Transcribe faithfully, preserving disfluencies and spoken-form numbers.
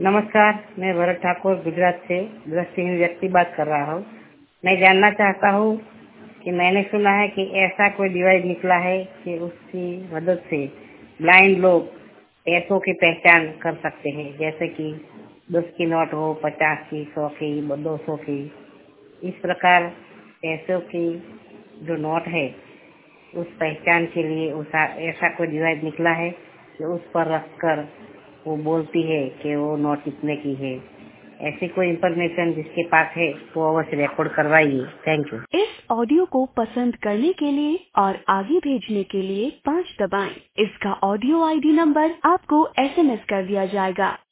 नमस्कार, मैं भरत ठाकुर गुजरात से दृष्टिहीन व्यक्ति बात कर रहा हूँ। मैं जानना चाहता हूँ कि मैंने सुना है कि ऐसा कोई डिवाइस निकला है कि उसकी मदद से ब्लाइंड लोग पैसों की पहचान कर सकते हैं, जैसे कि दस की नोट हो, पचास की, सौ की, दो सौ की। इस प्रकार पैसों की जो नोट है उस पहचान के लिए उस ऐसा कोई डिवाइस निकला है कि उस पर रखकर वो बोलती है कि वो नोट कितने की है। ऐसी कोई इन्फॉर्मेशन जिसके पास है तो अवश्य रिकॉर्ड करवाइए। Thank you. इस ऑडियो को पसंद करने के लिए और आगे भेजने के लिए पाँच दबाएं। इसका ऑडियो आईडी नंबर आपको एसएमएस कर दिया जाएगा।